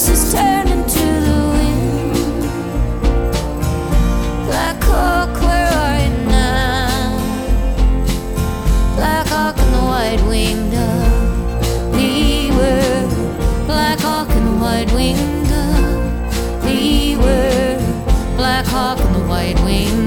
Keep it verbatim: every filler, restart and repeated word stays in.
voices turning to the wind. Black Hawk, where are you now? Black Hawk and the white-winged dove, leeward. Black Hawk and the white-winged dove, leeward. Black Hawk and the white-winged